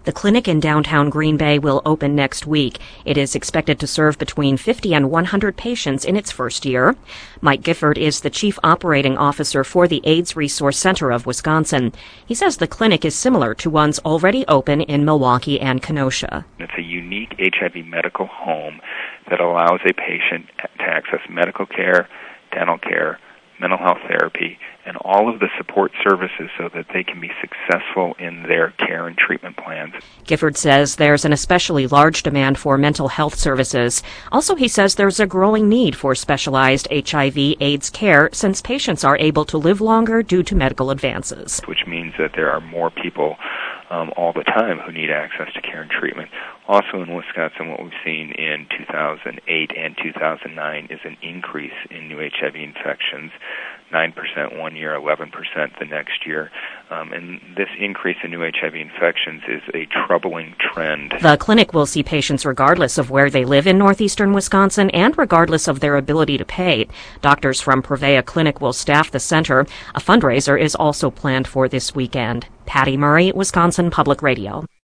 The clinic in downtown Green Bay will open next week. It is expected to serve between 50 and 100 patients in its first year. Mike Gifford is the chief operating officer for the AIDS Resource Center of Wisconsin. He says the clinic is similar to ones already open in Milwaukee and Kenosha. It's a unique HIV medical home that allows a patient to access medical care, dental care, mental health therapy, and all of the support services so that they can be successful in their care and treatment plans. Gifford says there's an especially large demand for mental health services. Also, he says there's a growing need for specialized HIV/AIDS care since patients are able to live longer due to medical advances. Which means that there are more people all the time who need access to care and treatment. Also in Wisconsin, what we've seen in 2008 and 2009 is an increase in new HIV infections, 9% one year, 11% the next year. And this increase in new HIV infections is a troubling trend. The clinic will see patients regardless of where they live in northeastern Wisconsin and regardless of their ability to pay. Doctors from Prevea Clinic will staff the center. A fundraiser is also planned for this weekend. Patty Murray, Wisconsin Public Radio.